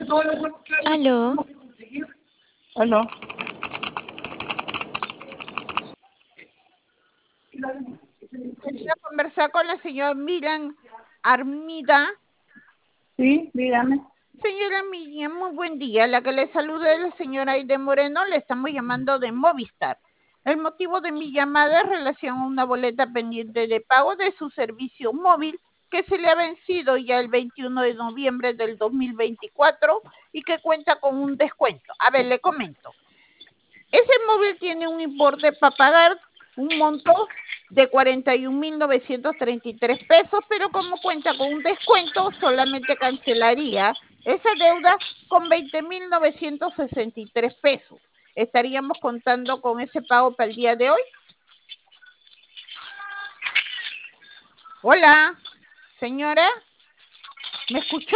Aló, Aló. Quería conversar con la señora Miriam Armida. Sí, dígame. Señora Miriam, muy buen día. La que le saluda es la señora Aide Moreno. Le estamos llamando de Movistar. El motivo de mi llamada es relación a una boleta pendiente de pago de su servicio móvil que se le ha vencido ya el 21 de noviembre del 2024 y que cuenta con un descuento. A ver, le comento. Ese móvil tiene un importe para pagar un monto de 41.933 pesos, pero como cuenta con un descuento, solamente cancelaría esa deuda con 20.963 pesos. ¿Estaríamos contando con ese pago para el día de hoy? Hola, señora, ¿me escuchó?